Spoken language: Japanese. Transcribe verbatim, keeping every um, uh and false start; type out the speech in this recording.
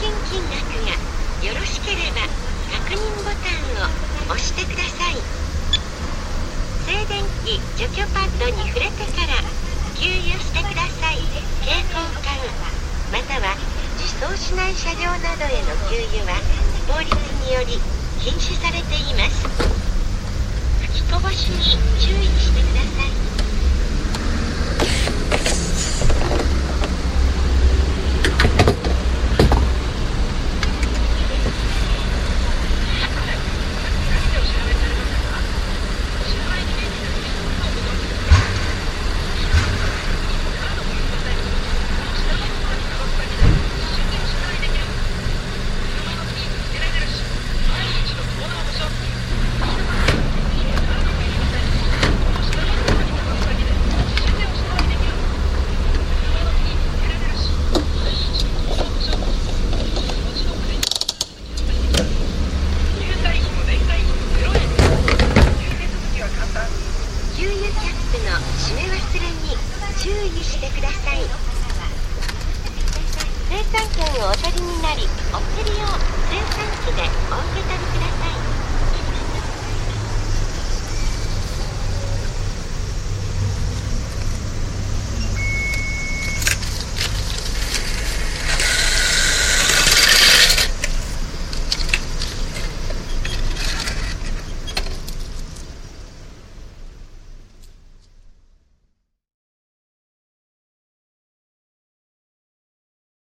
金金額がよろしければ確認ボタンを押してください。静電気除去パッドに触れてから給油してください。携行缶または自走しない車両などへの給油は法律により禁止されています。吹きこぼしに注意してください。閉め忘れに注意してください。生産権をお取りになり、お釣りを精算機でお受け取りください。